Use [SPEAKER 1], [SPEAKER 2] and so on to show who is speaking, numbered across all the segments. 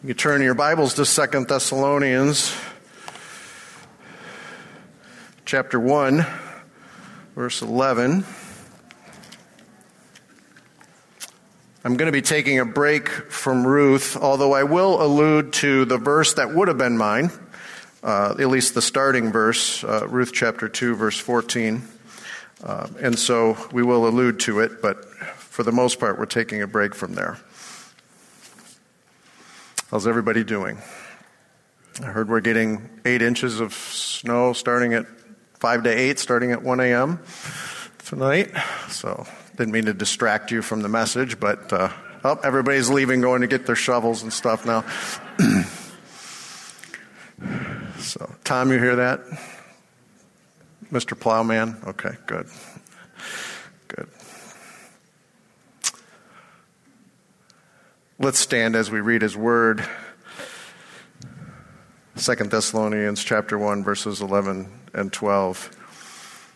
[SPEAKER 1] You turn your Bibles to 2 Thessalonians chapter 1, verse 11. I'm going to be taking a break from Ruth, although I will allude to the verse that would have been mine, at least the starting verse, Ruth chapter 2, verse 14. And so we will allude to it, but for the most part, we're taking a break from there. How's everybody doing? I heard we're getting 8 inches of snow starting at 5 to 8, starting at 1 a.m. tonight. So didn't mean to distract you from the message, but everybody's leaving, going to get their shovels and stuff now. So, Tom, you hear that? Mr. Plowman? Okay, good. Good. Let's stand as we read his word. 2 Thessalonians chapter 1, verses 11 and 12.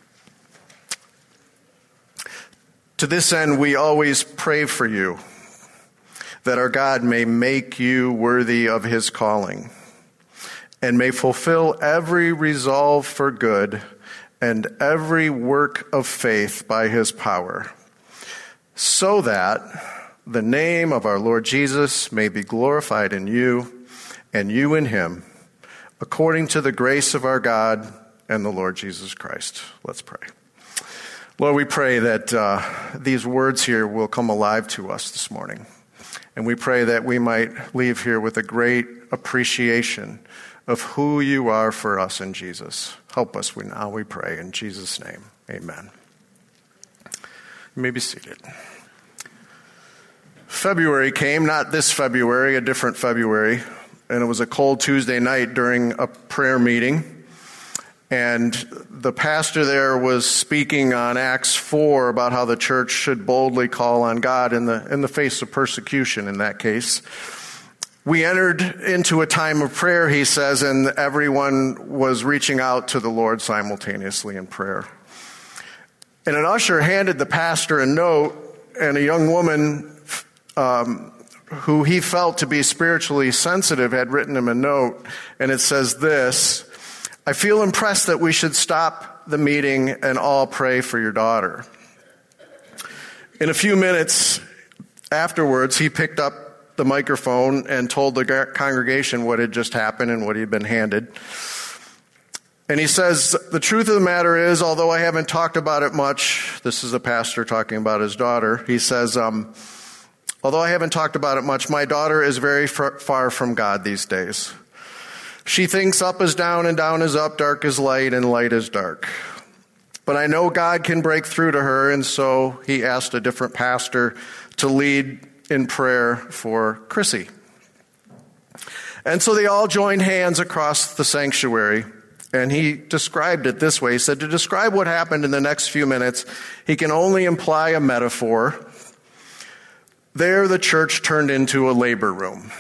[SPEAKER 1] To this end, we always pray for you, that our God may make you worthy of his calling, and may fulfill every resolve for good and every work of faith by his power, so that the name of our Lord Jesus may be glorified in you, and you in him, according to the grace of our God and the Lord Jesus Christ. Let's pray. Lord, we pray that these words here will come alive to us this morning. And we pray that we might leave here with a great appreciation of who you are for us in Jesus. Help us now, we pray, in Jesus' name. Amen. You may be seated. February came, not this February, a different February, and it was a cold Tuesday night during a prayer meeting. And the pastor there was speaking on Acts 4 about how the church should boldly call on God in the face of persecution in that case. We entered into a time of prayer, he says, and everyone was reaching out to the Lord simultaneously in prayer. And an usher handed the pastor a note, and a young woman who he felt to be spiritually sensitive had written him a note, and it says this: I feel impressed that we should stop the meeting and all pray for your daughter. In a few minutes afterwards, he picked up the microphone and told the congregation what had just happened and what he had been handed. And he says, the truth of the matter is, although I haven't talked about it much, this is a pastor talking about his daughter, he says, although I haven't talked about it much, my daughter is very far from God these days. She thinks up is down and down is up, dark is light and light is dark. But I know God can break through to her, and so he asked a different pastor to lead in prayer for Chrissy. And so they all joined hands across the sanctuary, and he described it this way. He said, to describe what happened in the next few minutes, he can only imply a metaphor. There, the church turned into a labor room.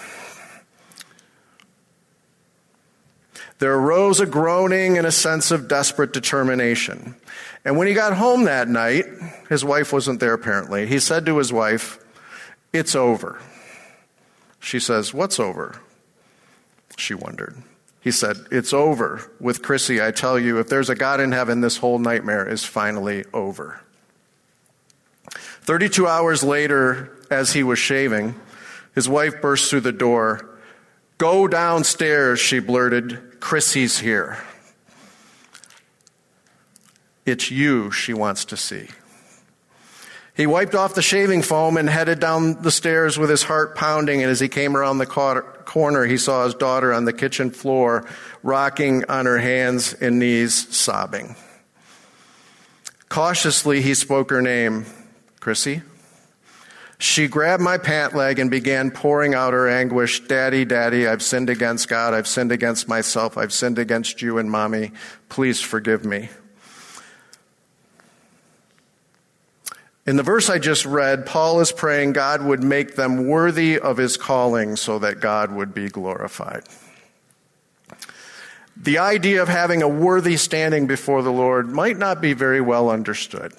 [SPEAKER 1] There arose a groaning and a sense of desperate determination. And when he got home that night, his wife wasn't there apparently, he said to his wife, it's over. She says, what's over? She wondered. He said, it's over. With Chrissy, I tell you, if there's a God in heaven, this whole nightmare is finally over. 32 hours later, as he was shaving, his wife burst through the door. Go downstairs, she blurted. Chrissy's here. It's you she wants to see. He wiped off the shaving foam and headed down the stairs with his heart pounding, and as he came around the corner, he saw his daughter on the kitchen floor, rocking on her hands and knees, sobbing. Cautiously, he spoke her name, Chrissy. She grabbed my pant leg and began pouring out her anguish. Daddy, Daddy, I've sinned against God. I've sinned against myself. I've sinned against you and Mommy. Please forgive me. In the verse I just read, Paul is praying God would make them worthy of his calling so that God would be glorified. The idea of having a worthy standing before the Lord might not be very well understood.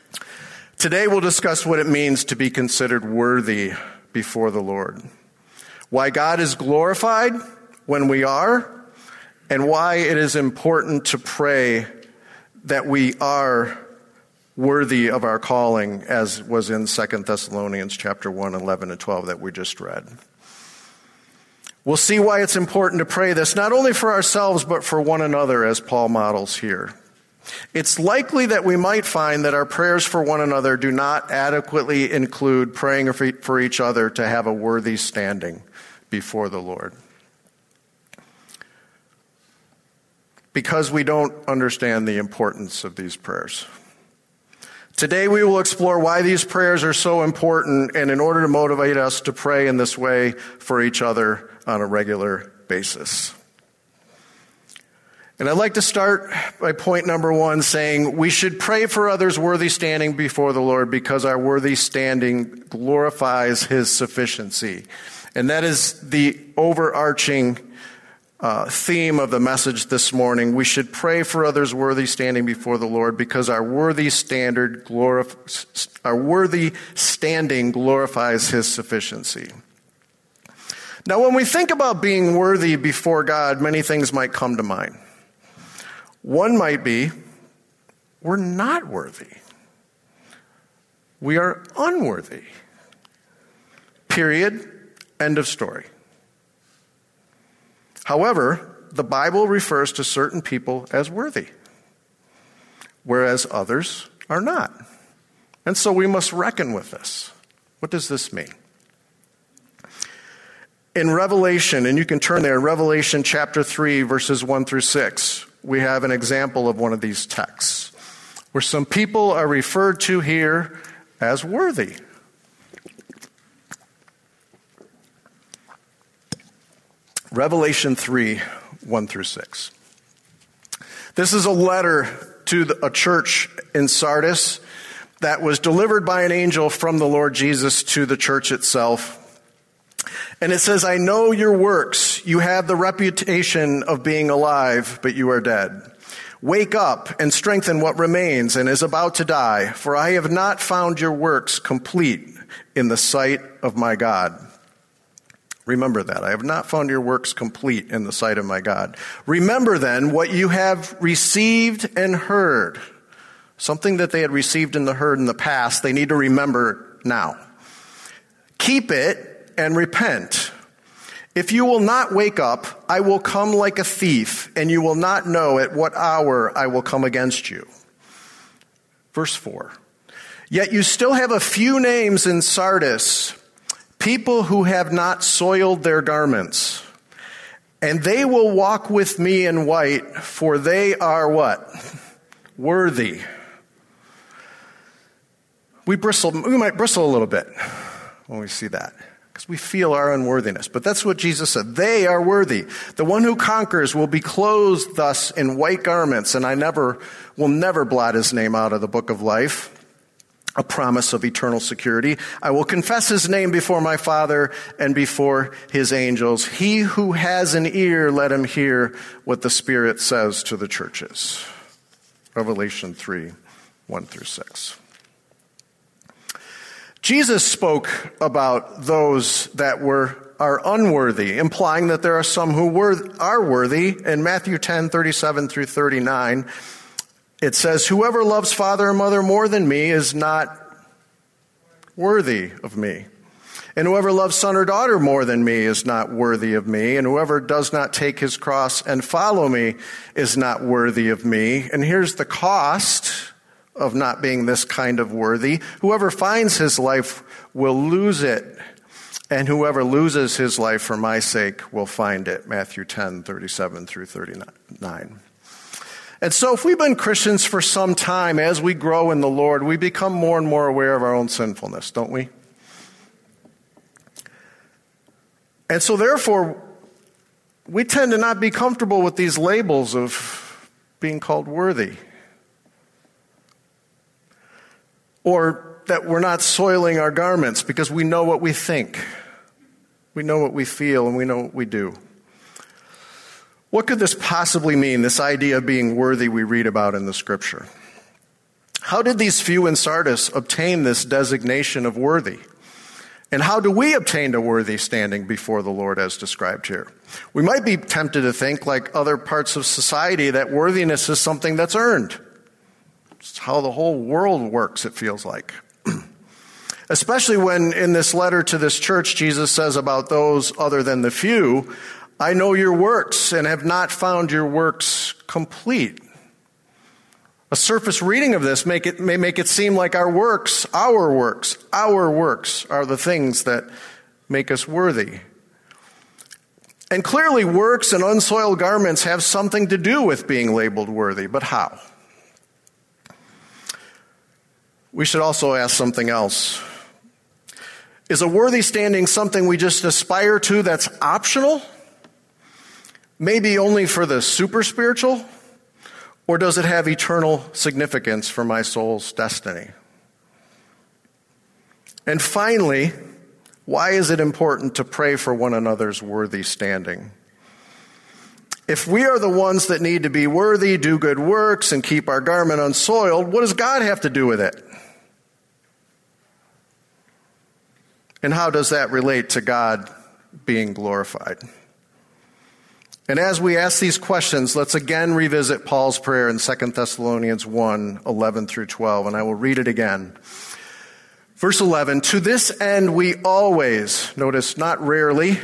[SPEAKER 1] Today we'll discuss what it means to be considered worthy before the Lord. why God is glorified when we are, and why it is important to pray that we are worthy of our calling, as was in 2 Thessalonians chapter 1, 11 and 12 that we just read. We'll see why it's important to pray this, not only for ourselves, but for one another, as Paul models here. It's likely that we might find that our prayers for one another do not adequately include praying for each other to have a worthy standing before the Lord, because we don't understand the importance of these prayers. Today we will explore why these prayers are so important, and in order to motivate us to pray in this way for each other on a regular basis. And I'd like to start by point number 1, saying we should pray for others' worthy standing before the Lord because our worthy standing glorifies His sufficiency. And that is the overarching theme of the message this morning. We should pray for others' worthy standing before the Lord because our worthy standing glorifies His sufficiency. Now, when we think about being worthy before God, many things might come to mind. One might be, we're not worthy. We are unworthy. Period. End of story. However, the Bible refers to certain people as worthy, whereas others are not. And so we must reckon with this. What does this mean? In Revelation, and you can turn there, Revelation chapter 3, verses 1 through 6, we have an example of one of these texts, where some people are referred to here as worthy. Revelation 3, 1 through 6. This is a letter to a church in Sardis that was delivered by an angel from the Lord Jesus to the church itself. And it says, I know your works. You have the reputation of being alive, but you are dead. Wake up and strengthen what remains and is about to die, for I have not found your works complete in the sight of my God. Remember that. I have not found your works complete in the sight of my God. Remember then what you have received and heard. Something that they had received and heard in the past, they need to remember now. Keep it and repent. If you will not wake up, I will come like a thief, and you will not know at what hour I will come against you. Verse 4. Yet you still have a few names in Sardis, people who have not soiled their garments, and they will walk with me in white, for they are what? Worthy. We might bristle a little bit when we see that, because we feel our unworthiness. But that's what Jesus said. They are worthy. The one who conquers will be clothed thus in white garments, and I will never blot his name out of the book of life. A promise of eternal security. I will confess his name before my Father and before his angels. He who has an ear, let him hear what the Spirit says to the churches. Revelation 3, 1 through 6. Jesus spoke about those that are unworthy, implying that there are some who are worthy. In Matthew 10, 37 through 39, it says, whoever loves father or mother more than me is not worthy of me. And whoever loves son or daughter more than me is not worthy of me. And whoever does not take his cross and follow me is not worthy of me. And here's the cost of not being this kind of worthy. Whoever finds his life will lose it. And whoever loses his life for my sake will find it. Matthew 10, 37 through 39. And so if we've been Christians for some time, as we grow in the Lord, we become more and more aware of our own sinfulness, don't we? And so therefore, we tend to not be comfortable with these labels of being called worthy. Or that we're not soiling our garments because we know what we think. We know what we feel and we know what we do. What could this possibly mean, this idea of being worthy we read about in the Scripture? How did these few in Sardis obtain this designation of worthy? And how do we obtain a worthy standing before the Lord as described here? We might be tempted to think, like other parts of society, that worthiness is something that's earned. It's how the whole world works, it feels like. Especially when in this letter to this church, Jesus says about those other than the few, I know your works and have not found your works complete. A surface reading of this may make it seem like our works are the things that make us worthy. And clearly works and unsoiled garments have something to do with being labeled worthy, but how? We should also ask something else. Is a worthy standing something we just aspire to that's optional? Maybe only for the super spiritual? Or does it have eternal significance for my soul's destiny? And finally, why is it important to pray for one another's worthy standing? If we are the ones that need to be worthy, do good works, and keep our garment unsoiled, what does God have to do with it? And how does that relate to God being glorified? And as we ask these questions, let's again revisit Paul's prayer in 2 Thessalonians 1, 11 through 12, and I will read it again. Verse 11, to this end we always, notice not rarely,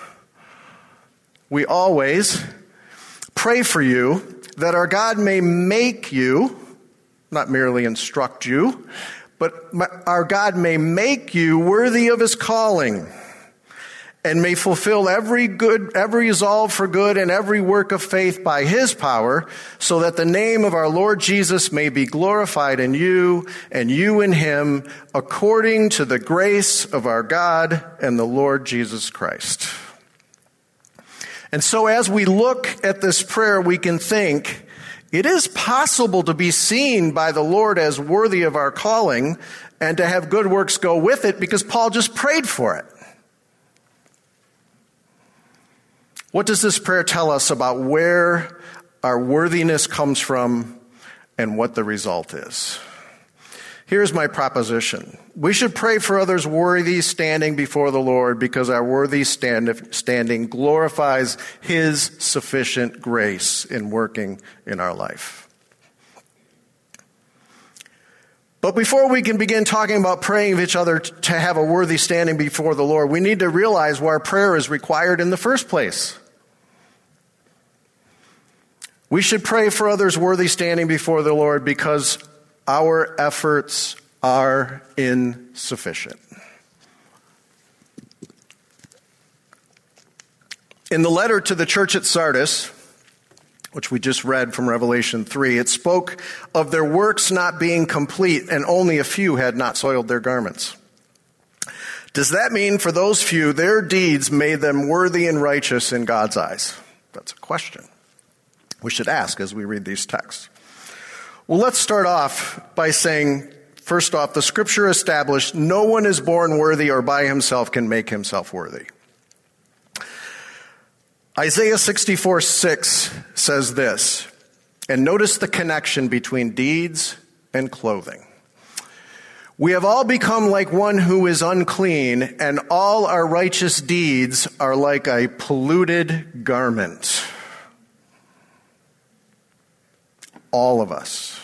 [SPEAKER 1] we always pray for you that our God may make you, not merely instruct you, but our God may make you worthy of his calling and may fulfill every resolve for good and every work of faith by his power, so that the name of our Lord Jesus may be glorified in you and you in him, according to the grace of our God and the Lord Jesus Christ. And so as we look at this prayer, we can think, it is possible to be seen by the Lord as worthy of our calling and to have good works go with it, because Paul just prayed for it. What does this prayer tell us about where our worthiness comes from and what the result is? Here's my proposition. We should pray for others' worthy standing before the Lord, because our worthy standing glorifies his sufficient grace in working in our life. But before we can begin talking about praying of each other to have a worthy standing before the Lord, we need to realize why prayer is required in the first place. We should pray for others' worthy standing before the Lord because our efforts are insufficient. In the letter to the church at Sardis, which we just read from Revelation 3, it spoke of their works not being complete and only a few had not soiled their garments. Does that mean for those few, their deeds made them worthy and righteous in God's eyes? That's a question we should ask as we read these texts. Well, let's start off by saying, first off, the scripture established no one is born worthy or by himself can make himself worthy. Isaiah 64:6 says this, and notice the connection between deeds and clothing. We have all become like one who is unclean, and all our righteous deeds are like a polluted garment. All of us.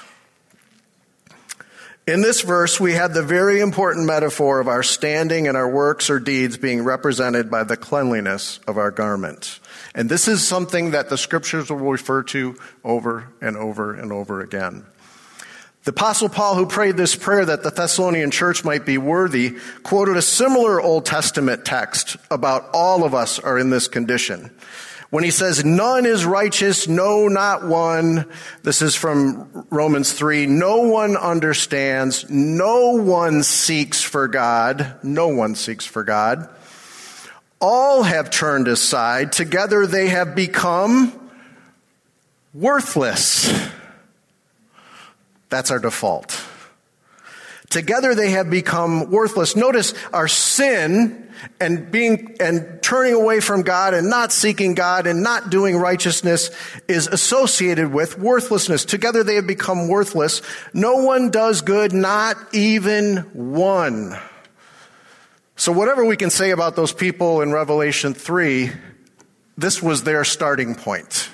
[SPEAKER 1] In this verse, we have the very important metaphor of our standing and our works or deeds being represented by the cleanliness of our garment. And this is something that the scriptures will refer to over and over and over again. The Apostle Paul, who prayed this prayer that the Thessalonian church might be worthy, quoted a similar Old Testament text about all of us are in this condition. When he says, none is righteous, no, not one. This is from Romans 3. No one understands. No one seeks for God. No one seeks for God. All have turned aside. Together they have become worthless. That's our default. Together they have become worthless. Notice our sin and turning away from God and not seeking God and not doing righteousness is associated with worthlessness. Together they have become worthless. No one does good, not even one. So whatever we can say about those people in Revelation 3, this was their starting point.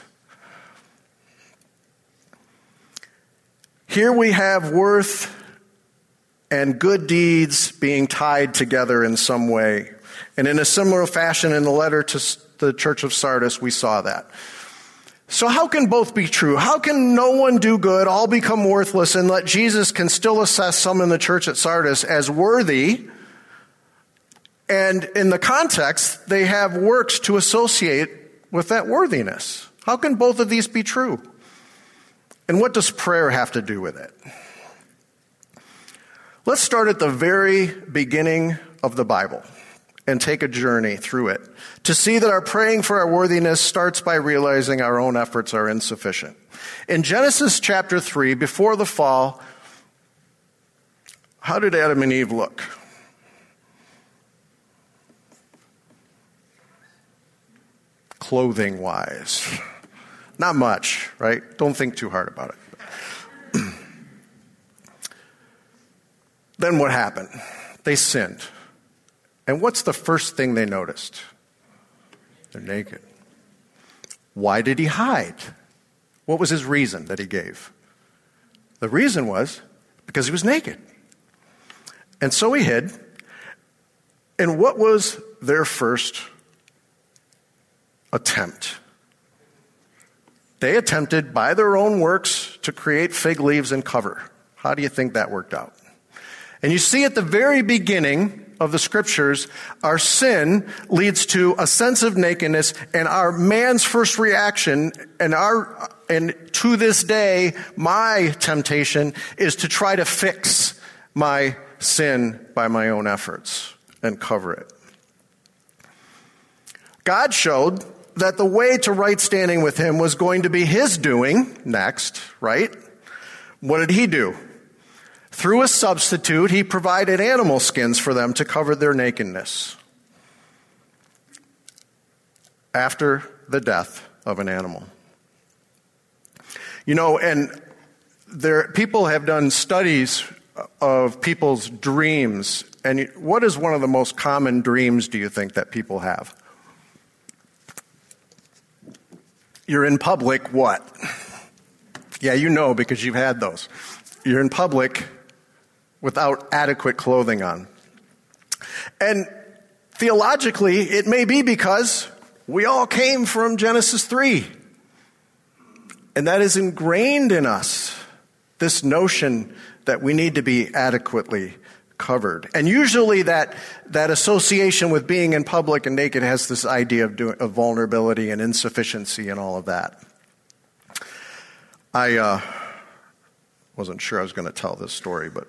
[SPEAKER 1] Here we have worth and good deeds being tied together in some way. And in a similar fashion in the letter to the church of Sardis, we saw that. So how can both be true? How can no one do good, all become worthless, and let Jesus can still assess some in the church at Sardis as worthy? And in the context, they have works to associate with that worthiness. How can both of these be true? And what does prayer have to do with it? Let's start at the very beginning of the Bible and take a journey through it to see that our praying for our worthiness starts by realizing our own efforts are insufficient. In Genesis chapter 3, before the fall, how did Adam and Eve look? Clothing-wise. Not much, right? Don't think too hard about it. Then what happened? They sinned. And what's the first thing they noticed? They're naked. Why did he hide? What was his reason that he gave? The reason was because he was naked. And so he hid. And what was their first attempt? They attempted by their own works to create fig leaves and cover. How do you think that worked out? And you see at the very beginning of the scriptures, our sin leads to a sense of nakedness, and our man's first reaction, and to this day, my temptation is to try to fix my sin by my own efforts and cover it. God showed that the way to right standing with him was going to be his doing next, right? What did he do? Through a substitute, he provided animal skins for them to cover their nakedness after the death of an animal. You know, and people have done studies of people's dreams. And what is one of the most common dreams, do you think, that people have? You're in public, what? Yeah, you know, because you've had those. You're in public without adequate clothing on. And theologically, it may be because we all came from Genesis 3. And that is ingrained in us, this notion that we need to be adequately covered. And usually that association with being in public and naked has this idea of vulnerability and insufficiency and all of that. I wasn't sure I was going to tell this story, but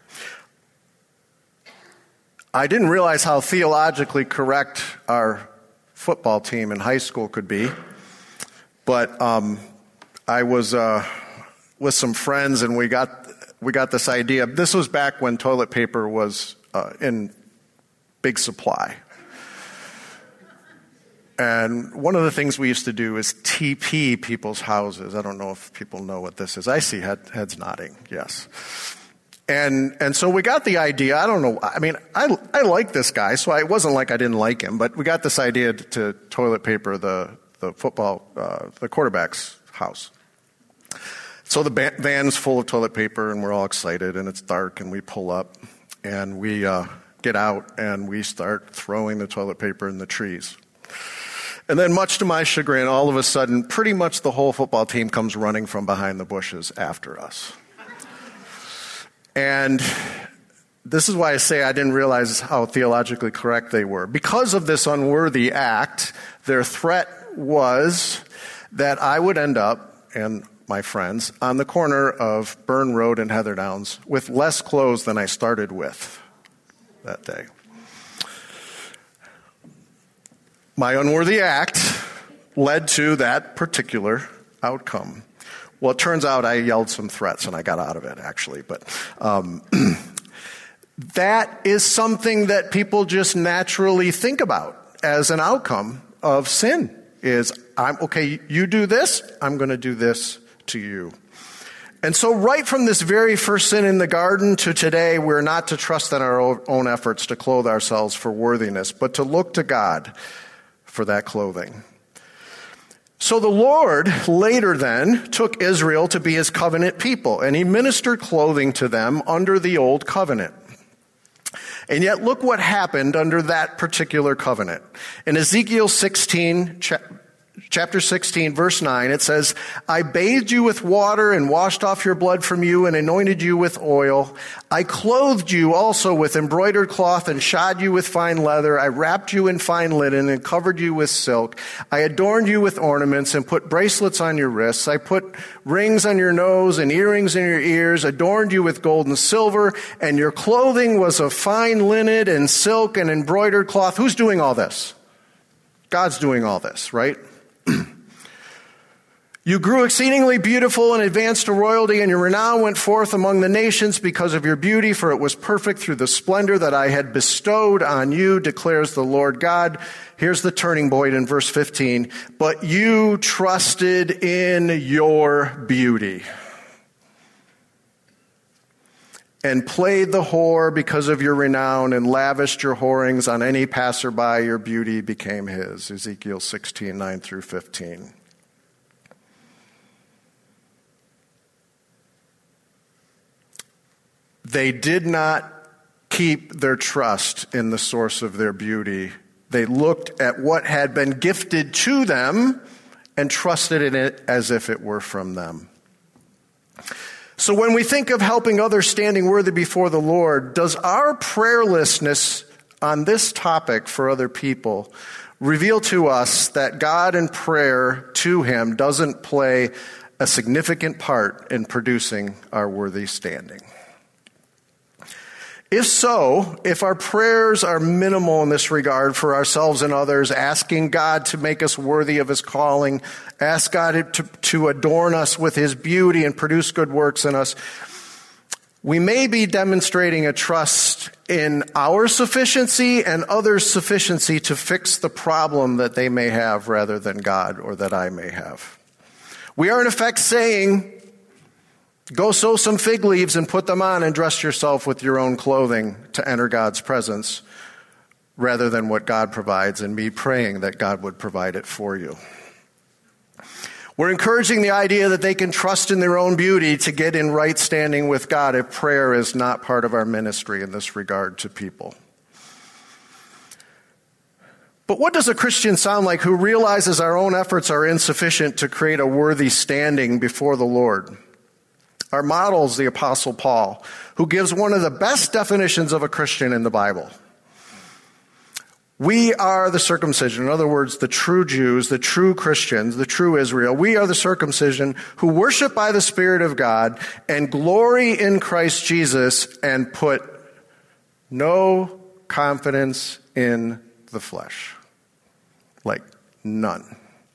[SPEAKER 1] I didn't realize how theologically correct our football team in high school could be. But I was with some friends, and we got this idea. This was back when toilet paper was in big supply. And one of the things we used to do is TP people's houses. I don't know if people know what this is. I see heads nodding, yes. And so we got the idea. I don't know. I mean, I like this guy, so it wasn't like I didn't like him. But we got this idea to toilet paper the football, the quarterback's house. So the van's full of toilet paper, and we're all excited, and it's dark, and we pull up, and we get out, and we start throwing the toilet paper in the trees. And then, much to my chagrin, all of a sudden, pretty much the whole football team comes running from behind the bushes after us. And this is why I say I didn't realize how theologically correct they were. Because of this unworthy act, their threat was that I would end up, and my friends, on the corner of Burn Road and Heather Downs with less clothes than I started with that day. My unworthy act led to that particular outcome. Well, it turns out I yelled some threats and I got out of it, actually. But that is something that people just naturally think about as an outcome of sin. Is, okay, you do this, I'm going to do this to you. And so right from this very first sin in the garden to today, we're not to trust in our own efforts to clothe ourselves for worthiness, but to look to God for that clothing. So the Lord later then took Israel to be his covenant people, and he ministered clothing to them under the old covenant. And yet look what happened under that particular covenant. In Ezekiel 16, chapter 16, verse 9, it says, I bathed you with water and washed off your blood from you and anointed you with oil. I clothed you also with embroidered cloth and shod you with fine leather. I wrapped you in fine linen and covered you with silk. I adorned you with ornaments and put bracelets on your wrists. I put rings on your nose and earrings in your ears, adorned you with gold and silver, and your clothing was of fine linen and silk and embroidered cloth. Who's doing all this? God's doing all this, right? You grew exceedingly beautiful and advanced to royalty, and your renown went forth among the nations because of your beauty, for it was perfect through the splendor that I had bestowed on you, declares the Lord God. Here's the turning point in verse 15. But you trusted in your beauty and played the whore because of your renown and lavished your whorings on any passerby. Your beauty became his. Ezekiel 16, 9 through 15. They did not keep their trust in the source of their beauty. They looked at what had been gifted to them and trusted in it as if it were from them. So when we think of helping others standing worthy before the Lord, does our prayerlessness on this topic for other people reveal to us that God in prayer to him doesn't play a significant part in producing our worthy standing? If so, if our prayers are minimal in this regard for ourselves and others, asking God to make us worthy of his calling, ask God to adorn us with his beauty and produce good works in us, we may be demonstrating a trust in our sufficiency and others' sufficiency to fix the problem that they may have rather than God or that I may have. We are in effect saying, go sow some fig leaves and put them on and dress yourself with your own clothing to enter God's presence, rather than what God provides, and me praying that God would provide it for you. We're encouraging the idea that they can trust in their own beauty to get in right standing with God if prayer is not part of our ministry in this regard to people. But what does a Christian sound like who realizes our own efforts are insufficient to create a worthy standing before the Lord? Our model is the Apostle Paul, who gives one of the best definitions of a Christian in the Bible. We are the circumcision, in other words, the true Jews, the true Christians, the true Israel. We are the circumcision who worship by the Spirit of God and glory in Christ Jesus and put no confidence in the flesh. Like none.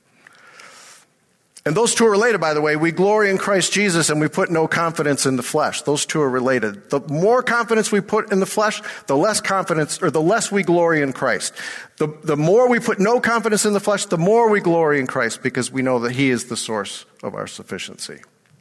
[SPEAKER 1] And those two are related, by the way. We glory in Christ Jesus and we put no confidence in the flesh. Those two are related. The more confidence we put in the flesh, the less confidence, or the less we glory in Christ. The more we put no confidence in the flesh, the more we glory in Christ, because we know that he is the source of our sufficiency.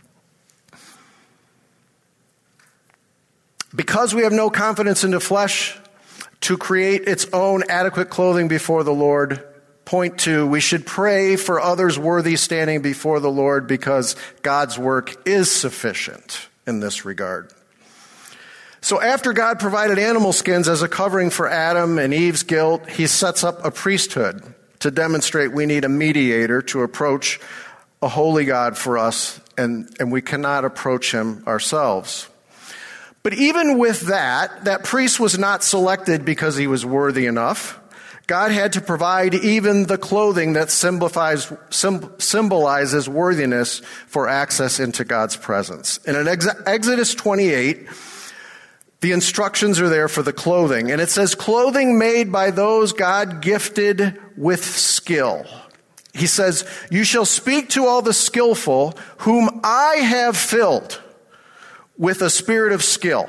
[SPEAKER 1] Because we have no confidence in the flesh to create its own adequate clothing before the Lord, point two, we should pray for others worthy standing before the Lord because God's work is sufficient in this regard. So after God provided animal skins as a covering for Adam and Eve's guilt, he sets up a priesthood to demonstrate we need a mediator to approach a holy God for us, and we cannot approach him ourselves. But even with that priest was not selected because he was worthy enough. God had to provide even the clothing that symbolizes worthiness for access into God's presence. And in Exodus 28, the instructions are there for the clothing. And it says, clothing made by those God gifted with skill. He says, you shall speak to all the skillful whom I have filled with a spirit of skill,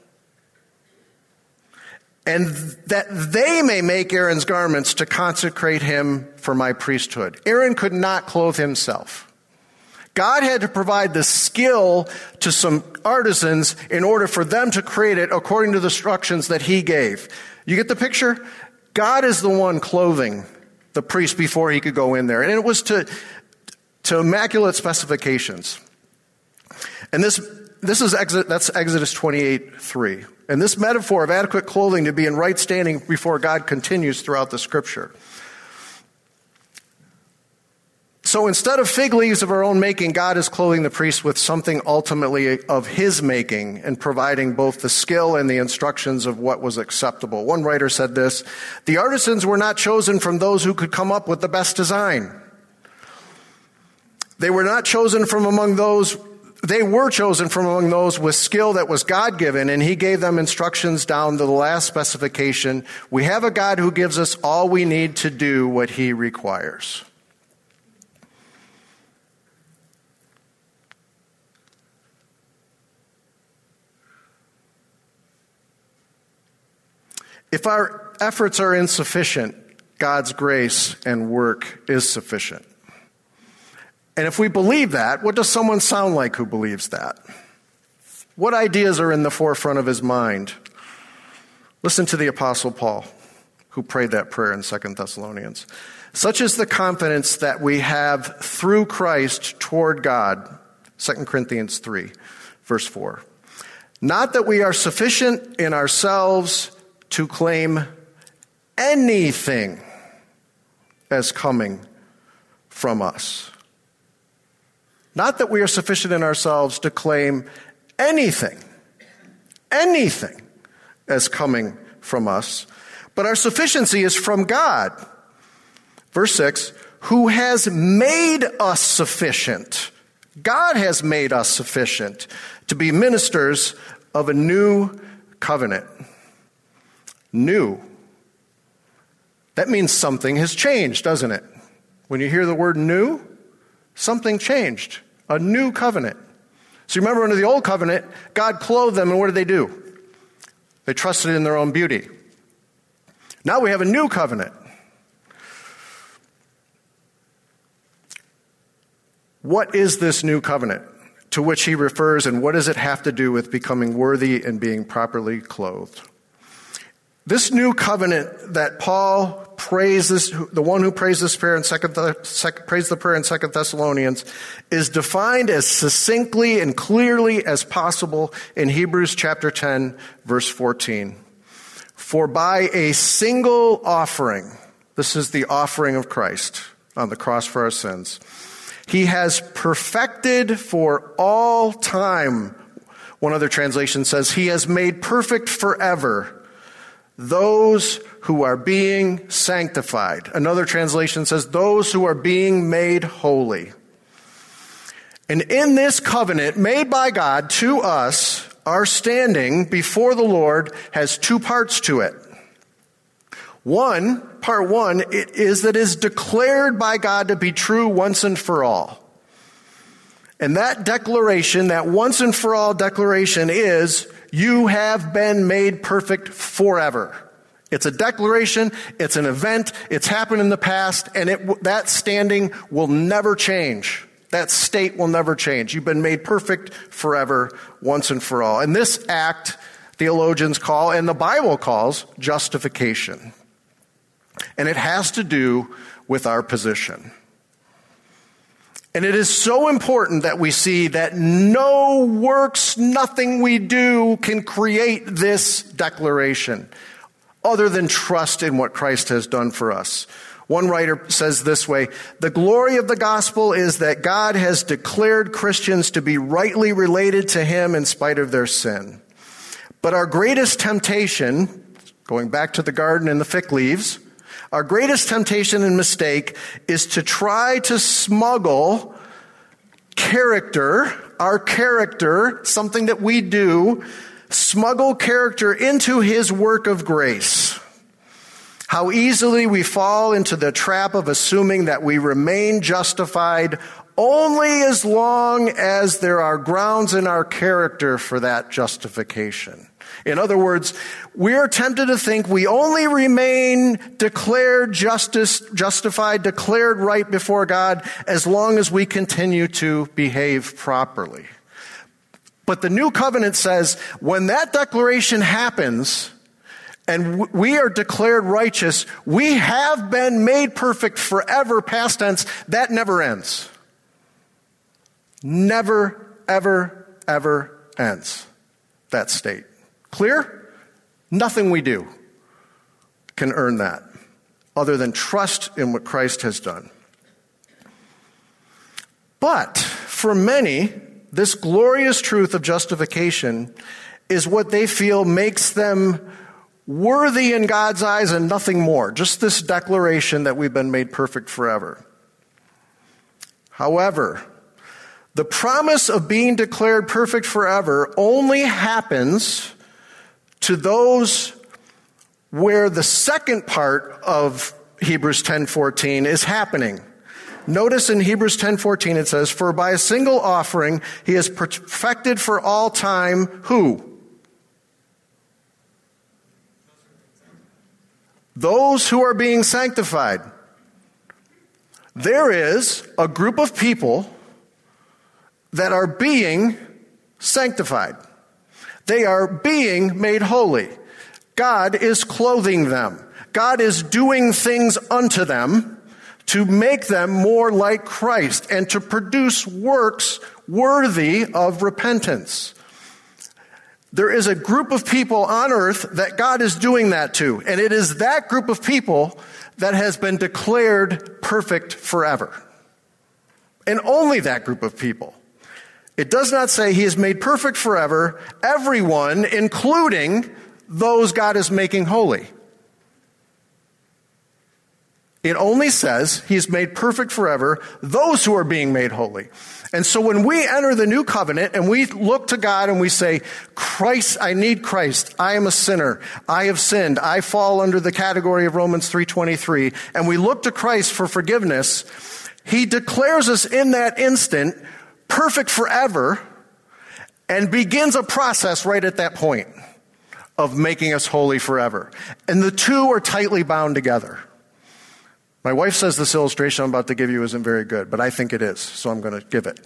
[SPEAKER 1] and that they may make Aaron's garments to consecrate him for my priesthood. Aaron could not clothe himself. God had to provide the skill to some artisans in order for them to create it according to the instructions that he gave. You get the picture? God is the one clothing the priest before he could go in there. And it was to immaculate specifications. And that's Exodus 28:3. And this metaphor of adequate clothing to be in right standing before God continues throughout the scripture. So instead of fig leaves of our own making, God is clothing the priest with something ultimately of his making and providing both the skill and the instructions of what was acceptable. One writer said this, "The artisans were not chosen from those who could come up with the best design. They were chosen from among those with skill that was God-given, and he gave them instructions down to the last specification. We have a God who gives us all we need to do what he requires." If our efforts are insufficient, God's grace and work is sufficient. And if we believe that, what does someone sound like who believes that? What ideas are in the forefront of his mind? Listen to the Apostle Paul, who prayed that prayer in 2 Thessalonians. "Such is the confidence that we have through Christ toward God." 2 Corinthians 3, verse 4. "Not that we are sufficient in ourselves to claim anything as coming from us." Not that we are sufficient in ourselves to claim anything as coming from us, but our sufficiency is from God. Verse 6, "Who has made us sufficient." God has made us sufficient to be ministers of a new covenant. New. That means something has changed, doesn't it? When you hear the word new, something changed. A new covenant. So you remember under the old covenant, God clothed them, and what did they do? They trusted in their own beauty. Now we have a new covenant. What is this new covenant to which he refers, and what does it have to do with becoming worthy and being properly clothed? This new covenant that Paul praises, the one who prays this prayer in prays the prayer in 2 Thessalonians, is defined as succinctly and clearly as possible in Hebrews chapter 10, verse 14. "For by a single offering," this is the offering of Christ on the cross for our sins, "he has perfected for all time," one other translation says, "he has made perfect forever those who are being sanctified." Another translation says, "those who are being made holy." And in this covenant made by God to us, our standing before the Lord has two parts to it. Part one, it is that it is declared by God to be true once and for all. And that declaration, that once and for all declaration is, you have been made perfect forever. It's a declaration, it's an event, it's happened in the past, and that standing will never change. That state will never change. You've been made perfect forever, once and for all. And this act, theologians call, and the Bible calls, justification. And it has to do with our position. And it is so important that we see that no works, nothing we do can create this declaration other than trust in what Christ has done for us. One writer says this way, "The glory of the gospel is that God has declared Christians to be rightly related to him in spite of their sin. But our greatest temptation," going back to the garden and the fig leaves, "our greatest temptation and mistake is to try to smuggle character, our character, something that we do, smuggle character into his work of grace. How easily we fall into the trap of assuming that we remain justified only as long as there are grounds in our character for that justification." In other words, we are tempted to think we only remain declared justified, declared right before God as long as we continue to behave properly. But the new covenant says when that declaration happens and we are declared righteous, we have been made perfect forever, past tense. That never ends. Never, ever, ever ends, that state. Clear? Nothing we do can earn that other than trust in what Christ has done. But for many, this glorious truth of justification is what they feel makes them worthy in God's eyes and nothing more. Just this declaration that we've been made perfect forever. However, the promise of being declared perfect forever only happens to those where the second part of Hebrews 10:14 is happening. Notice in Hebrews 10:14 it says, "For by a single offering he has perfected for all time," who? Those who are being sanctified. There is a group of people that are being sanctified. They are being made holy. God is clothing them. God is doing things unto them to make them more like Christ and to produce works worthy of repentance. There is a group of people on earth that God is doing that to, and it is that group of people that has been declared perfect forever. And only that group of people. It does not say he is made perfect forever, everyone, including those God is making holy. It only says he's made perfect forever, those who are being made holy. And so when we enter the new covenant and we look to God and we say, Christ, I need Christ, I am a sinner, I have sinned, I fall under the category of Romans 3:23, and we look to Christ for forgiveness, he declares us in that instant perfect forever, and begins a process right at that point of making us holy forever. And the two are tightly bound together. My wife says this illustration I'm about to give you isn't very good, but I think it is, so I'm going to give it.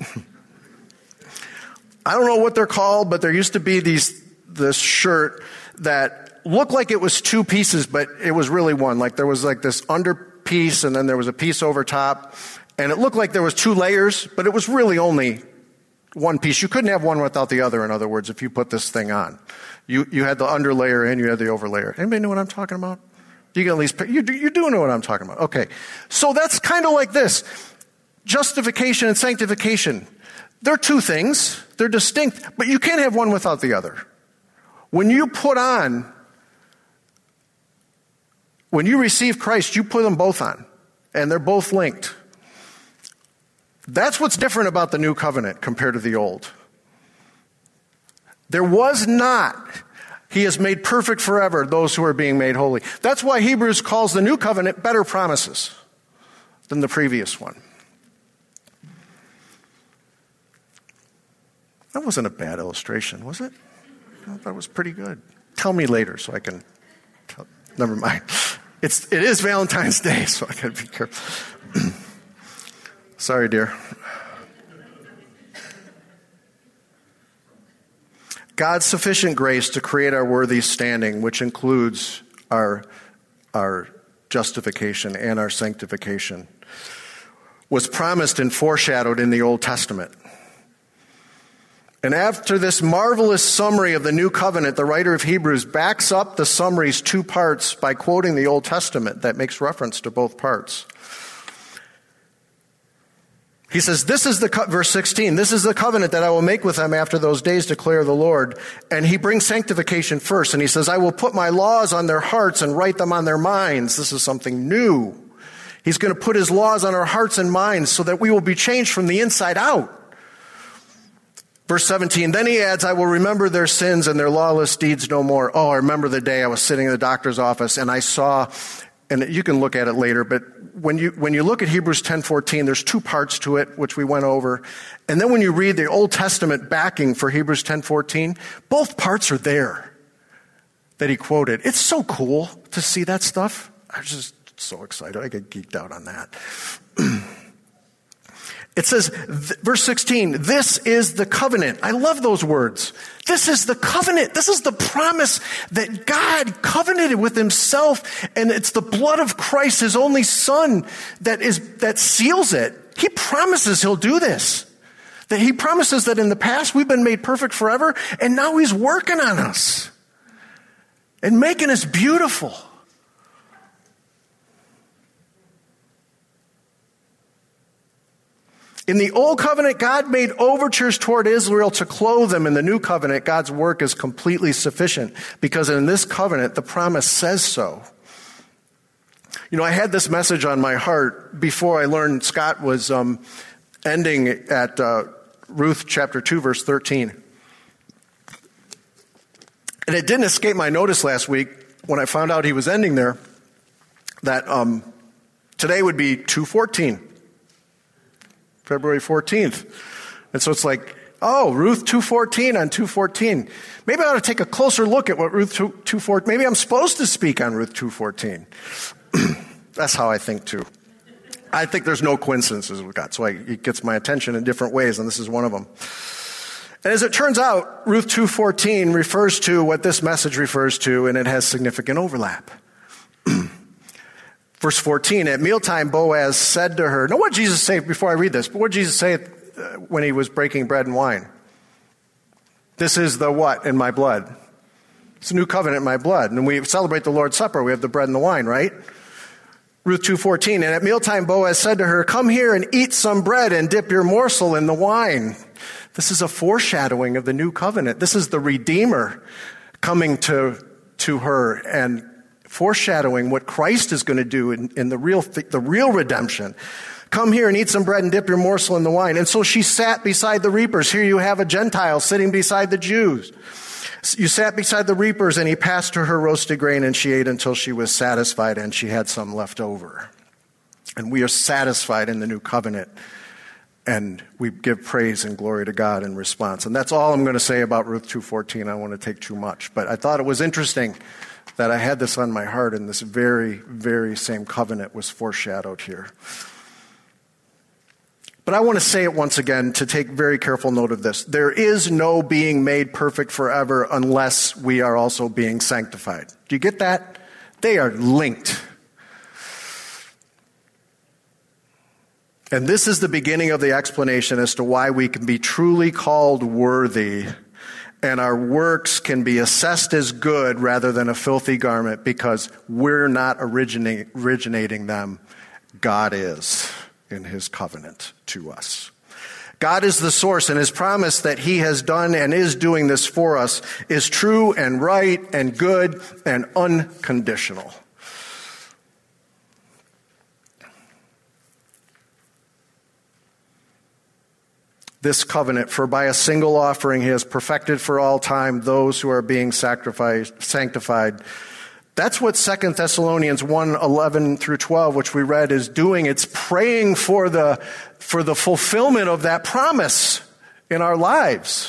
[SPEAKER 1] I don't know what they're called, but there used to be this shirt that looked like it was two pieces, but it was really one. Like there was like this under piece, and then there was a piece over top. And it looked like there was two layers, but it was really only one piece. You couldn't have one without the other, in other words, if you put this thing on. You had the under layer and you had the over layer. Anybody know what I'm talking about? You can at least, you do know what I'm talking about. Okay. So that's kind of like this. Justification and sanctification. They're two things. They're distinct, but you can't have one without the other. When you receive Christ, you put them both on, and they're both linked. That's what's different about the new covenant compared to the old. There was not, he has made perfect forever those who are being made holy. That's why Hebrews calls the new covenant better promises than the previous one. That wasn't a bad illustration, was it? I thought it was pretty good. Tell me later so I can never mind. It is Valentine's Day, so I gotta be careful. Sorry, dear. God's sufficient grace to create our worthy standing, which includes our justification and our sanctification, was promised and foreshadowed in the Old Testament. And after this marvelous summary of the new covenant, the writer of Hebrews backs up the summary's two parts by quoting the Old Testament that makes reference to both parts. He says, verse 16, this is the covenant that I will make with them after those days, declare the Lord. And he brings sanctification first. And he says, I will put my laws on their hearts and write them on their minds. This is something new. He's going to put his laws on our hearts and minds so that we will be changed from the inside out. Verse 17, then he adds, I will remember their sins and their lawless deeds no more. Oh, I remember the day I was sitting in the doctor's office and I saw, and you can look at it later, but when you look at Hebrews 10:14, there's two parts to it, which we went over. And then when you read the Old Testament backing for Hebrews 10:14, both parts are there. that he quoted. It's so cool to see that stuff. I was just so excited. I get geeked out on that. It says, verse 16, this is the covenant. I love those words. This is the covenant. This is the promise that God covenanted with himself, and it's the blood of Christ, his only son, that seals it. He promises he'll do this. That he promises that in the past we've been made perfect forever, and now he's working on us and making us beautiful. In the old covenant, God made overtures toward Israel to clothe them. In the new covenant, God's work is completely sufficient because in this covenant, the promise says so. You know, I had this message on my heart before I learned Scott was ending at Ruth chapter 2, verse 13. And it didn't escape my notice last week when I found out he was ending there that today would be 2:14. February 14th. And so it's like, oh, Ruth 2:14 on 2:14. Maybe I ought to take a closer look at what Ruth 2:14, maybe I'm supposed to speak on Ruth 2:14. That's how I think too. I think there's no coincidences with God, so he gets my attention in different ways, and this is one of them. And as it turns out, Ruth 2:14 refers to what this message refers to, and it has significant overlap. Verse 14, at mealtime, Boaz said to her, now what did Jesus say, before I read this, but what did Jesus say when he was breaking bread and wine? This is the what in my blood? It's a new covenant in my blood. And we celebrate the Lord's Supper. We have the bread and the wine, right? Ruth 2:14, and at mealtime, Boaz said to her, come here and eat some bread and dip your morsel in the wine. This is a foreshadowing of the new covenant. This is the Redeemer coming to her and foreshadowing what Christ is going to do in the real redemption. Come here and eat some bread and dip your morsel in the wine. And so she sat beside the reapers. Here you have a Gentile sitting beside the Jews. You sat beside the reapers, and he passed her roasted grain, and she ate until she was satisfied, and she had some left over. And we are satisfied in the new covenant, and we give praise and glory to God in response. And that's all I'm going to say about Ruth 2:14. I don't want to take too much, but I thought it was interesting that I had this on my heart, and this very, very same covenant was foreshadowed here. But I want to say it once again to take very careful note of this. There is no being made perfect forever unless we are also being sanctified. Do you get that? They are linked. And this is the beginning of the explanation as to why we can be truly called worthy and our works can be assessed as good rather than a filthy garment because we're not originating them. God is in his covenant to us. God is the source, and his promise that he has done and is doing this for us is true and right and good and unconditional. This covenant, for by a single offering he has perfected for all time those who are being sanctified. That's what 2 Thessalonians 1:11 through 12, which we read, is doing. It's praying for the fulfillment of that promise in our lives.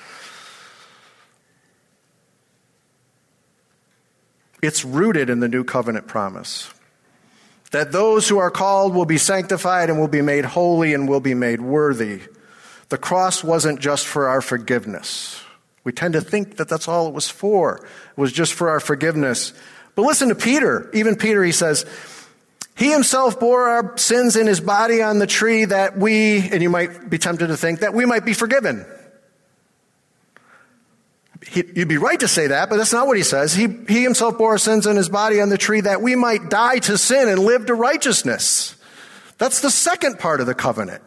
[SPEAKER 1] It's rooted in the new covenant promise. That those who are called will be sanctified and will be made holy and will be made worthy. The cross wasn't just for our forgiveness. We tend to think that that's all it was for. It was just for our forgiveness. But listen to Peter. Even Peter, he says, he himself bore our sins in his body on the tree that we, and you might be tempted to think, that we might be forgiven. You'd be right to say that, but that's not what he says. He himself bore our sins in his body on the tree that we might die to sin and live to righteousness. That's the second part of the covenant.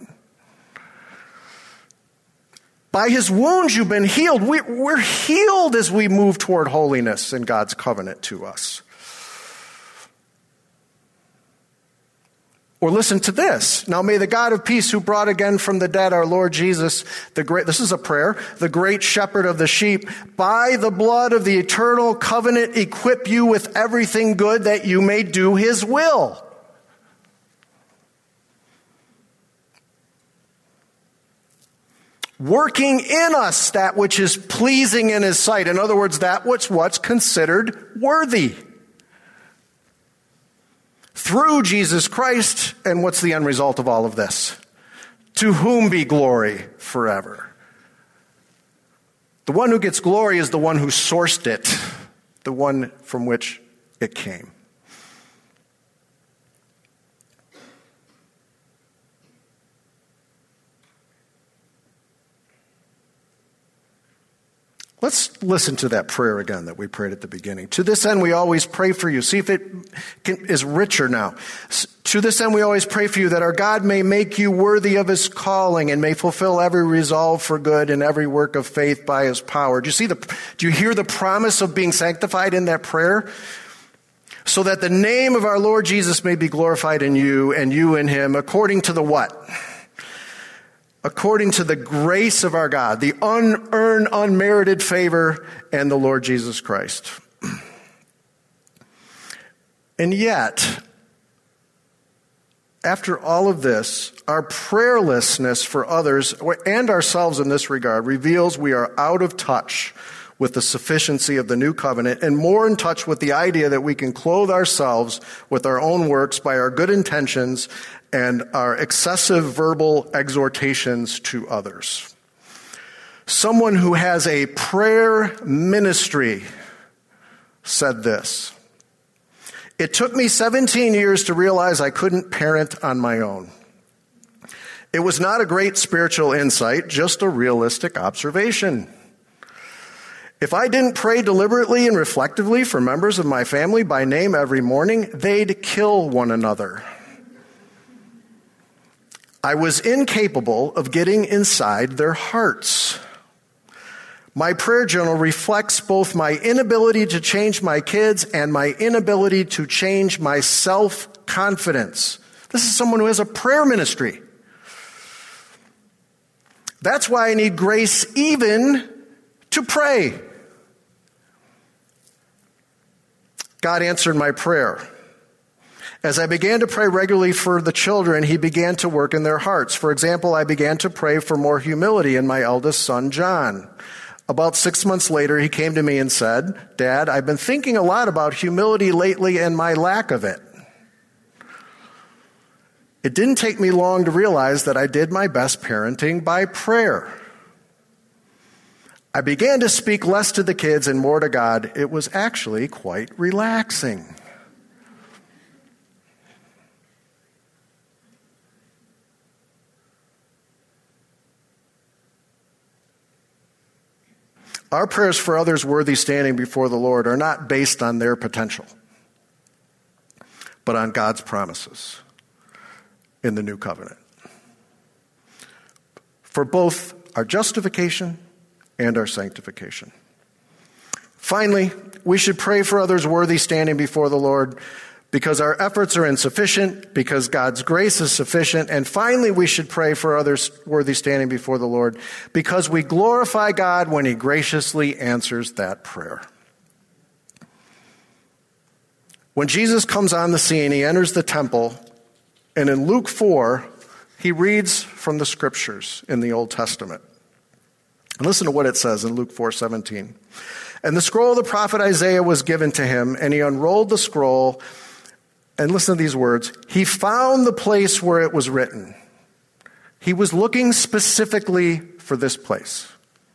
[SPEAKER 1] By his wounds you've been healed. We're healed as we move toward holiness in God's covenant to us. Or listen to this. Now may the God of peace who brought again from the dead our Lord Jesus, this is a prayer, the great shepherd of the sheep, by the blood of the eternal covenant equip you with everything good that you may do his will. working in us that which is pleasing in his sight. In other words, that what's considered worthy. Through Jesus Christ, and what's the end result of all of this? To whom be glory forever. The one who gets glory is the one who sourced it, the one from which it came. Let's listen to that prayer again that we prayed at the beginning. To this end, we always pray for you. See if it is richer now. To this end, we always pray for you that our God may make you worthy of his calling and may fulfill every resolve for good and every work of faith by his power. Do you hear the promise of being sanctified in that prayer? So that the name of our Lord Jesus may be glorified in you and you in him, according to the what? According to the grace of our God, the unearned, unmerited favor, and the Lord Jesus Christ. And yet, after all of this, our prayerlessness for others and ourselves in this regard reveals we are out of touch with the sufficiency of the new covenant and more in touch with the idea that we can clothe ourselves with our own works by our good intentions and our excessive verbal exhortations to others. Someone who has a prayer ministry said this: "It took me 17 years to realize I couldn't parent on my own. It was not a great spiritual insight, just a realistic observation. If I didn't pray deliberately and reflectively for members of my family by name every morning, they'd kill one another. I was incapable of getting inside their hearts. My prayer journal reflects both my inability to change my kids and my inability to change my self-confidence." This is someone who has a prayer ministry. "That's why I need grace even to pray. God answered my prayer. As I began to pray regularly for the children, he began to work in their hearts. For example, I began to pray for more humility in my eldest son, John. About 6 months later, he came to me and said, 'Dad, I've been thinking a lot about humility lately and my lack of it.' It didn't take me long to realize that I did my best parenting by prayer. I began to speak less to the kids and more to God. It was actually quite relaxing." Our prayers for others worthy standing before the Lord are not based on their potential, but on God's promises in the new covenant, for both our justification and our sanctification. Finally, we should pray for others worthy standing before the Lord because our efforts are insufficient, because God's grace is sufficient. And finally, we should pray for others worthy standing before the Lord because we glorify God when he graciously answers that prayer. When Jesus comes on the scene, he enters the temple, and in Luke 4, he reads from the scriptures in the Old Testament. And listen to what it says in Luke 4:17. "And the scroll of the prophet Isaiah was given to him, and he unrolled the scroll." And listen to these words. "He found the place where it was written." He was looking specifically for this place.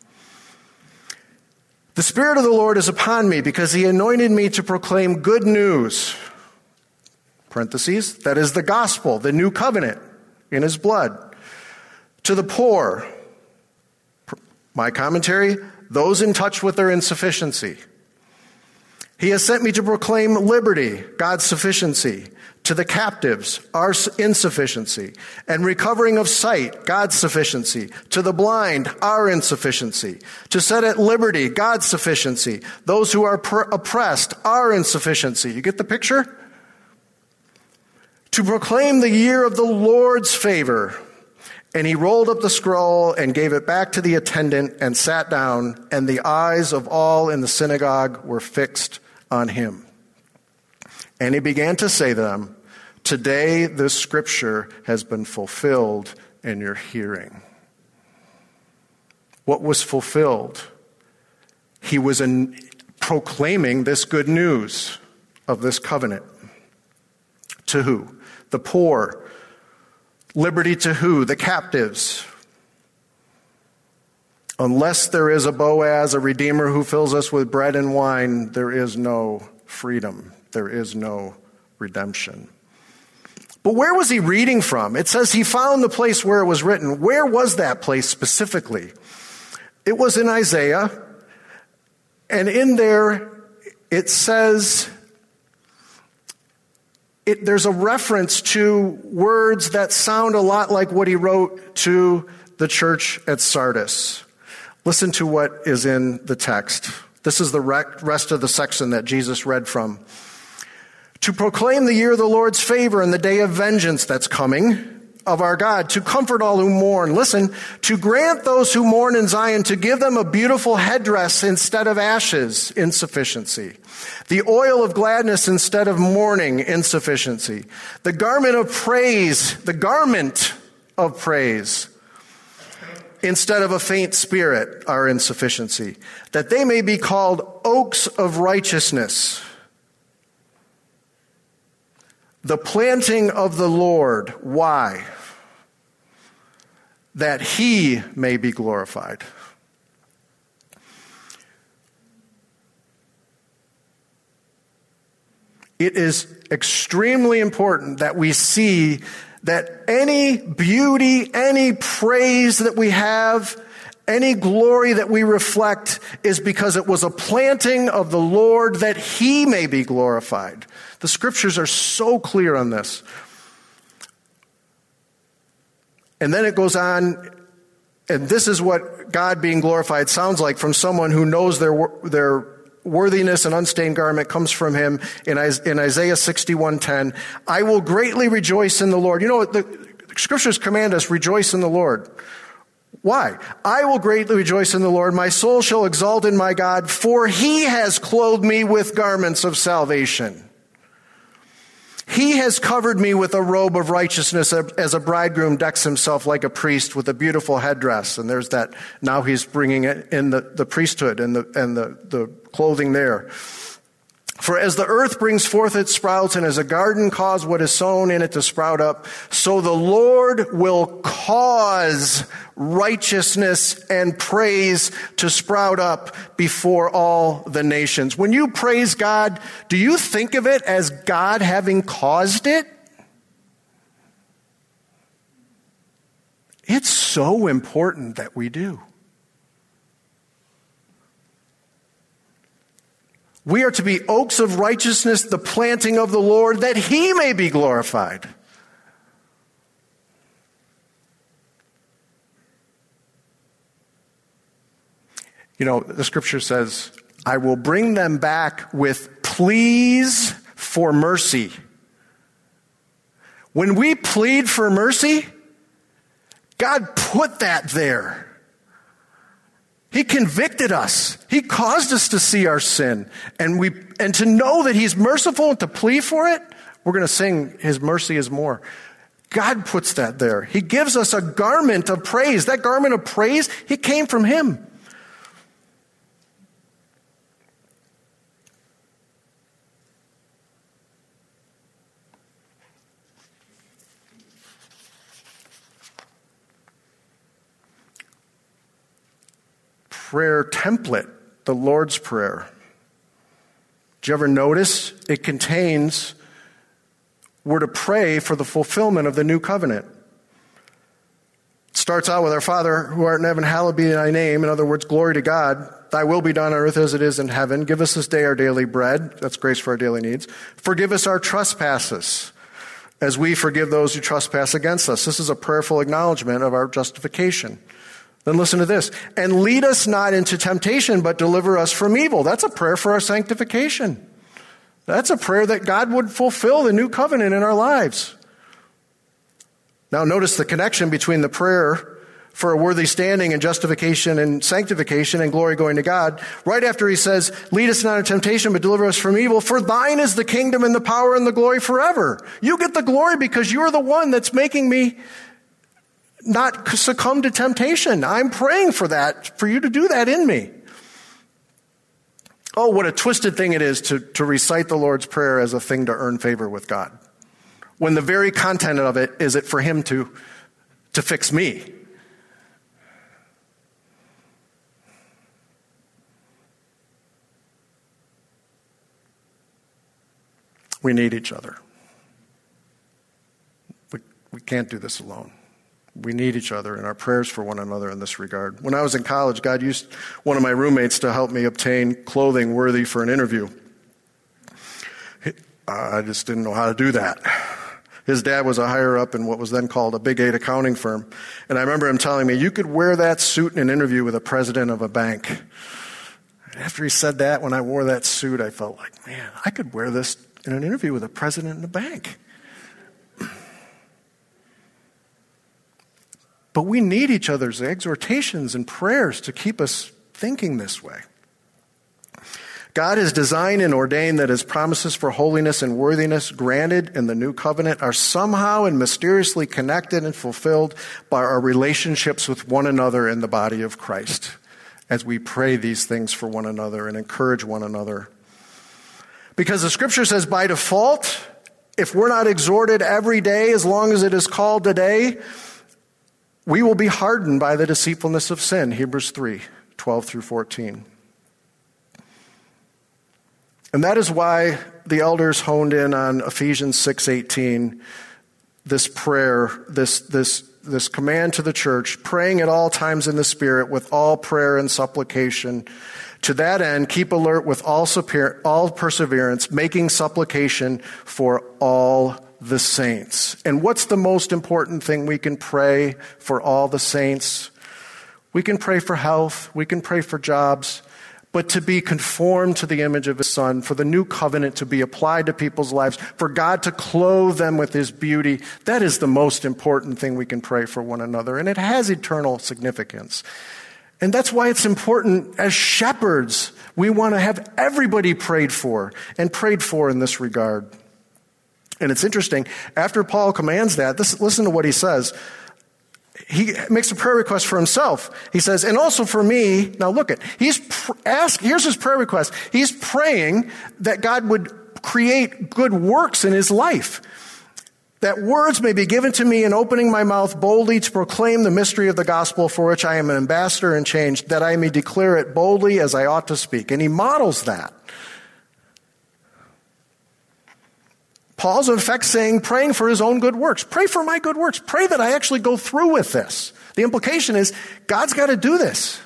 [SPEAKER 1] "The Spirit of the Lord is upon me because he anointed me to proclaim good news." Parentheses, that is the gospel, the new covenant in his blood. "To the poor." My commentary, those in touch with their insufficiency. "He has sent me to proclaim liberty," God's sufficiency, "to the captives," our insufficiency, "and recovering of sight," God's sufficiency, "to the blind," our insufficiency, "to set at liberty," God's sufficiency, "those who are oppressed," our insufficiency. You get the picture? "To proclaim the year of the Lord's favor." And he rolled up the scroll and gave it back to the attendant and sat down, and the eyes of all in the synagogue were fixed on him. And he began to say to them, "Today this scripture has been fulfilled in your hearing." what was fulfilled. He was proclaiming this good news of this covenant. To who? The poor. Liberty to who? The captives. Unless there is a Boaz, a Redeemer who fills us with bread and wine, there is no freedom. There is no redemption. But where was he reading from? It says he found the place where it was written. Where was that place specifically? It was in Isaiah. And in there, it says, there's a reference to words that sound a lot like what he wrote to the church at Sardis. Listen to what is in the text. This is the rest of the section that Jesus read from. To proclaim the year of the Lord's favor and the day of vengeance that's coming of our God, to comfort all who mourn. Listen, to grant those who mourn in Zion, to give them a beautiful headdress instead of ashes, insufficiency. The oil of gladness instead of mourning, insufficiency. The garment of praise instead of a faint spirit, our insufficiency. That they may be called oaks of righteousness. The planting of the Lord. Why? That he may be glorified. It is extremely important that we see that any beauty, any praise that we have, any glory that we reflect is because it was a planting of the Lord that he may be glorified. The scriptures are so clear on this. And then it goes on, and this is what God being glorified sounds like from someone who knows their worthiness and unstained garment comes from him in Isaiah 61:10. I will greatly rejoice in the Lord. You know what? The scriptures command us, rejoice in the Lord. Why? I will greatly rejoice in the Lord. My soul shall exalt in my God, for he has clothed me with garments of salvation. He has covered me with a robe of righteousness as a bridegroom decks himself like a priest with a beautiful headdress. And there's that, now he's bringing it in the priesthood and the clothing there. For as the earth brings forth its sprouts, and as a garden causes what is sown in it to sprout up, so the Lord will cause righteousness and praise to sprout up before all the nations. When you praise God, do you think of it as God having caused it? It's so important that we do. We are to be oaks of righteousness, the planting of the Lord, that he may be glorified. You know, the scripture says, I will bring them back with pleas for mercy. When we plead for mercy, God put that there. He convicted us. He caused us to see our sin. And to know that he's merciful and to plead for it, we're going to sing his mercy is more. God puts that there. He gives us a garment of praise. That garment of praise, it came from him. Prayer template, the Lord's Prayer. Did you ever notice it contains, we're to pray for the fulfillment of the new covenant. It starts out with our Father who art in heaven, hallowed be thy name. In other words, glory to God. Thy will be done on earth as it is in heaven. Give us this day our daily bread. That's grace for our daily needs. Forgive us our trespasses as we forgive those who trespass against us. This is a prayerful acknowledgement of our justification. Then listen to this. And lead us not into temptation, but deliver us from evil. That's a prayer for our sanctification. That's a prayer that God would fulfill the new covenant in our lives. Now notice the connection between the prayer for a worthy standing and justification and sanctification and glory going to God. Right after he says, lead us not into temptation, but deliver us from evil. For thine is the kingdom and the power and the glory forever. You get the glory because you're the one that's making me not succumb to temptation. I'm praying for that, for you to do that in me. Oh, what a twisted thing it is to recite the Lord's Prayer as a thing to earn favor with God, when the very content of it is it for him to fix me. We need each other. We can't do this alone. We need each other and our prayers for one another in this regard. When I was in college, God used one of my roommates to help me obtain clothing worthy for an interview. I just didn't know how to do that. His dad was a higher up in what was then called a Big 8 accounting firm. And I remember him telling me, you could wear that suit in an interview with a president of a bank. And after he said that, when I wore that suit, I felt like, man, I could wear this in an interview with a president in a bank. But we need each other's exhortations and prayers to keep us thinking this way. God has designed and ordained that his promises for holiness and worthiness granted in the new covenant are somehow and mysteriously connected and fulfilled by our relationships with one another in the body of Christ, as we pray these things for one another and encourage one another. Because the scripture says by default, if we're not exhorted every day as long as it is called today, we will be hardened by the deceitfulness of sin, Hebrews 3:12 through 14. And that is why the elders honed in on Ephesians 6:18, this prayer, this command to the church, praying at all times in the Spirit with all prayer and supplication. To that end, keep alert with all perseverance, making supplication for all the saints. And what's the most important thing we can pray for all the saints? We can pray for health, we can pray for jobs, but to be conformed to the image of his Son, for the new covenant to be applied to people's lives, for God to clothe them with his beauty, that is the most important thing we can pray for one another, and it has eternal significance. And that's why it's important as shepherds. We want to have everybody prayed for and prayed for in this regard. And it's interesting, after Paul commands that, listen to what he says. He makes a prayer request for himself. He says, and also for me, now look at, here's his prayer request. He's praying that God would create good works in his life, that words may be given to me in opening my mouth boldly to proclaim the mystery of the gospel for which I am an ambassador and changed, that I may declare it boldly as I ought to speak. And he models that. Paul's in effect praying for his own good works. Pray for my good works. Pray that I actually go through with this. The implication is God's got to do this.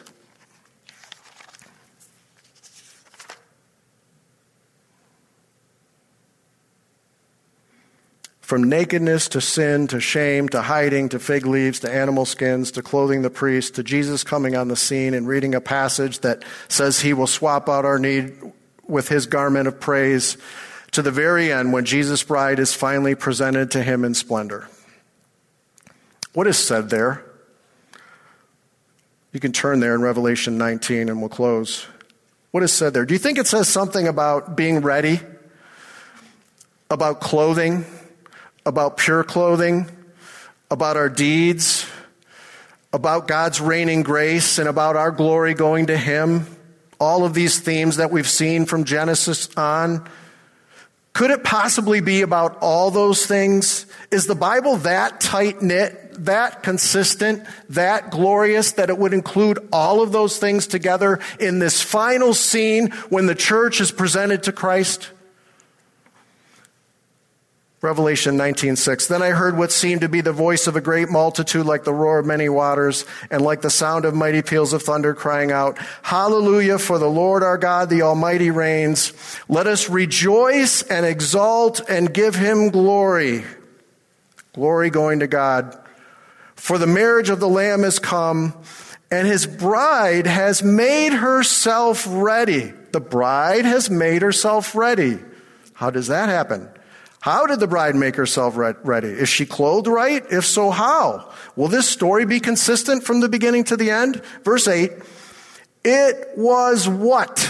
[SPEAKER 1] From nakedness to sin to shame to hiding to fig leaves to animal skins to clothing the priest to Jesus coming on the scene and reading a passage that says he will swap out our need with his garment of praise, to the very end when Jesus' bride is finally presented to him in splendor. What is said there? You can turn there in Revelation 19 and we'll close. What is said there? Do you think it says something about being ready? About clothing? About pure clothing? About our deeds? About God's reigning grace and about our glory going to him? All of these themes that we've seen from Genesis on. Could it possibly be about all those things? Is the Bible that tight-knit, that consistent, that glorious that it would include all of those things together in this final scene when the church is presented to Christ? Revelation 19:6. Then I heard what seemed to be the voice of a great multitude like the roar of many waters and like the sound of mighty peals of thunder crying out, Hallelujah, for the Lord our God, the Almighty reigns. Let us rejoice and exult and give him glory. Glory going to God. For the marriage of the Lamb is come and his bride has made herself ready. The bride has made herself ready. How does that happen? How did the bride make herself ready? Is she clothed right? If so, how? Will this story be consistent from the beginning to the end? Verse 8, it was what?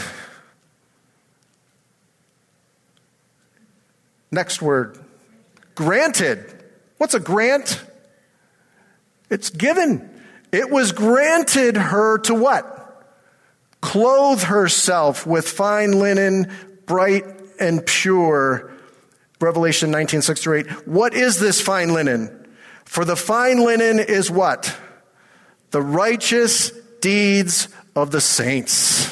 [SPEAKER 1] Next word, granted. What's a grant? It's given. It was granted her to what? Clothe herself with fine linen, bright and pure. Revelation 19:6-8. What is this fine linen? For the fine linen is what? The righteous deeds of the saints.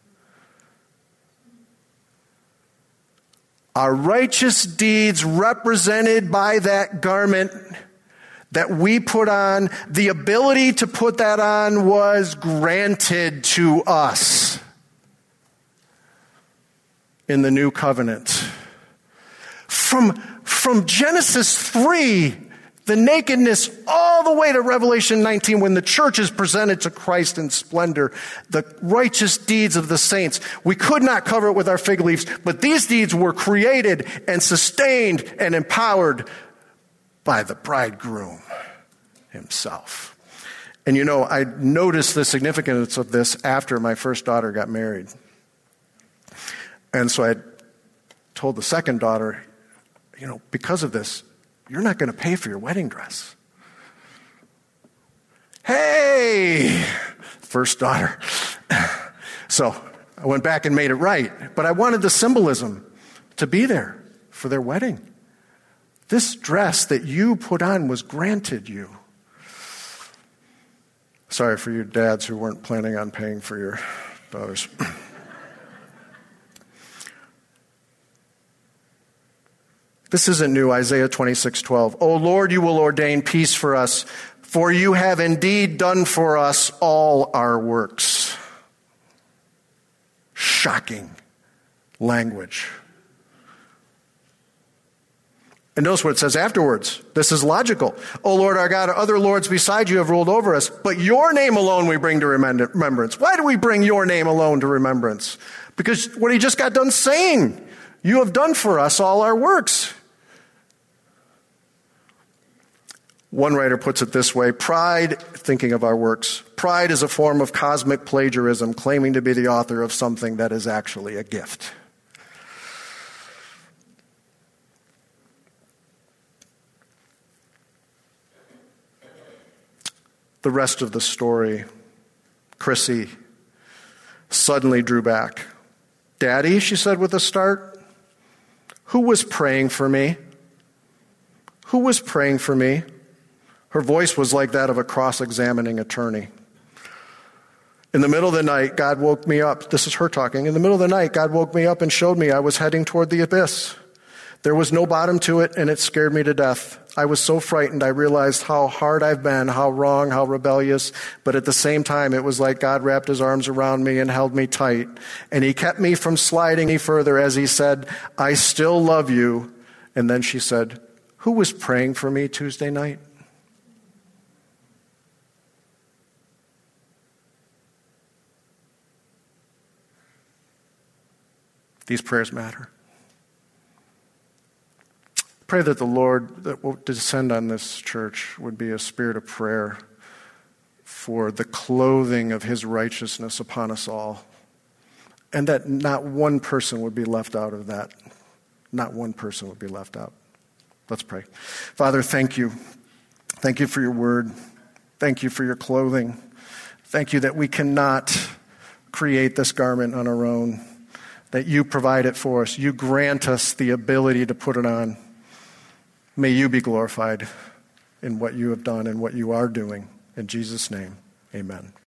[SPEAKER 1] Our righteous deeds represented by that garment that we put on, the ability to put that on was granted to us in the new covenant. From Genesis 3, the nakedness, all the way to Revelation 19, when the church is presented to Christ in splendor, the righteous deeds of the saints. We could not cover it with our fig leaves, but these deeds were created and sustained and empowered by the bridegroom himself. And you know, I noticed the significance of this after my first daughter got married. And so I told the second daughter, you know, because of this, you're not going to pay for your wedding dress. Hey, first daughter. So I went back and made it right. But I wanted the symbolism to be there for their wedding. This dress that you put on was granted you. Sorry for you dads who weren't planning on paying for your daughters. This isn't new, Isaiah 26:12. O Lord, you will ordain peace for us, for you have indeed done for us all our works. Shocking language. And notice what it says afterwards. This is logical. O Lord our God, other lords beside you have ruled over us, but your name alone we bring to remembrance. Why do we bring your name alone to remembrance? Because what he just got done saying, you have done for us all our works. One writer puts it this way: pride, thinking of our works, pride is a form of cosmic plagiarism, claiming to be the author of something that is actually a gift. The rest of the story, Chrissy suddenly drew back. Daddy, she said with a start, who was praying for me? Who was praying for me? Her voice was like that of a cross-examining attorney. In the middle of the night, God woke me up. This is her talking. In the middle of the night, God woke me up and showed me I was heading toward the abyss. There was no bottom to it, and it scared me to death. I was so frightened, I realized how hard I've been, how wrong, how rebellious. But at the same time, it was like God wrapped his arms around me and held me tight. And he kept me from sliding any further as he said, I still love you. And then she said, who was praying for me Tuesday night? These prayers matter. Pray that the Lord that will descend on this church would be a spirit of prayer for the clothing of his righteousness upon us all, and that not one person would be left out of that. Not one person would be left out. Let's pray. Father, thank you. Thank you for your word. Thank you for your clothing. Thank you that we cannot create this garment on our own, that you provide it for us. You grant us the ability to put it on. May you be glorified in what you have done and what you are doing. In Jesus' name, amen.